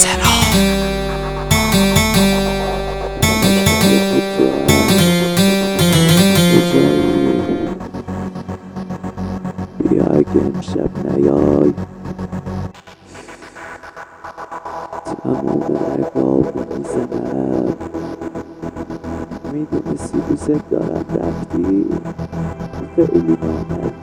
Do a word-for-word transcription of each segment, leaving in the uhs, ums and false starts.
سرا بیای که امشب نیای تمام رگامو میزنم میدونستی دوست دارم رفتی خیلی نامردی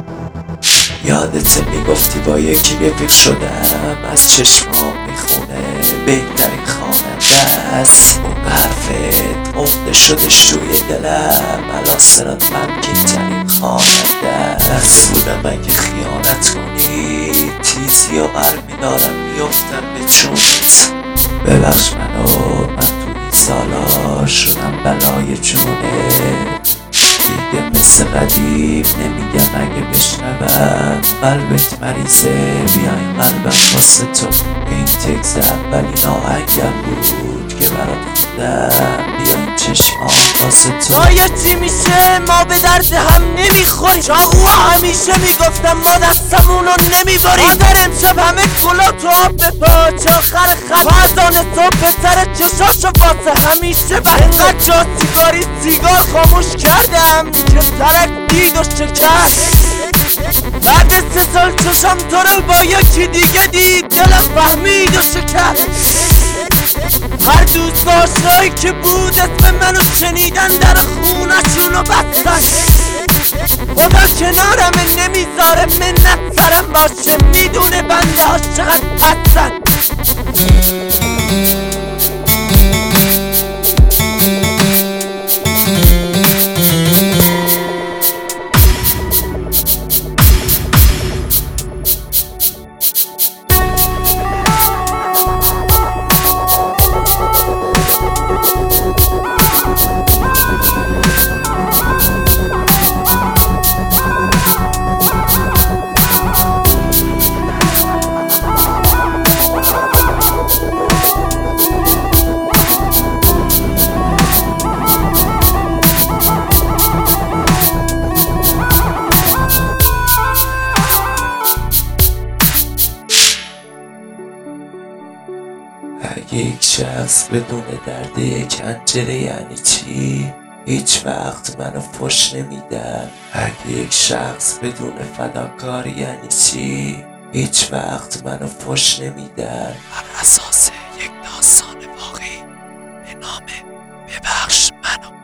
یادت میگفتی با یکی رفیق شدم از چشمام میخونه بهترین خواننده است اون حرفت عمده شدش توی دلم الان سرات غمگین ترین خواننده است بودم اگه خیانت کنی تیزی و قرمی دارم میفتم به چونت ببخش منو من تو این سالا شدم بلای جونت دیگه مثل قدیم نمیگم اگه بشنوم قلبت مریضه بیای قلبم واسه تو این تکس اولین آهنگم بود که برات خوندم بیای چشمام واسه تو باید چی میشه ما به درد هم نمیخوریم چاقو همیشه میگفتم ما دستمونو نمیباریم مادر امشب همه گلا تو آب به پاچه آخر خط فردان صبح پسر چشاشو واسه همیشه بسته انقدر جا سیگاری سیگار خاموش کردم که سرک دید و شکست بعد سه سال چشم تو رو با یکی دیگه دید دلم فهمید و شکست هر دوست آشنایی که بود اسم منو شنیدن در خونشونو بستن خدا کنارمه نمیذاره منت سرم باشه میدونه بنده ها چقدر پستن اگه یک شخص بدون درد یک حنجره یعنی چی؟ هیچ وقت منو فش نمیدن اگه یک شخص بدون فداکاری یعنی چی؟ هیچ وقت منو فش نمیدن بر اساس یک داستان واقعی به نام ببخش منو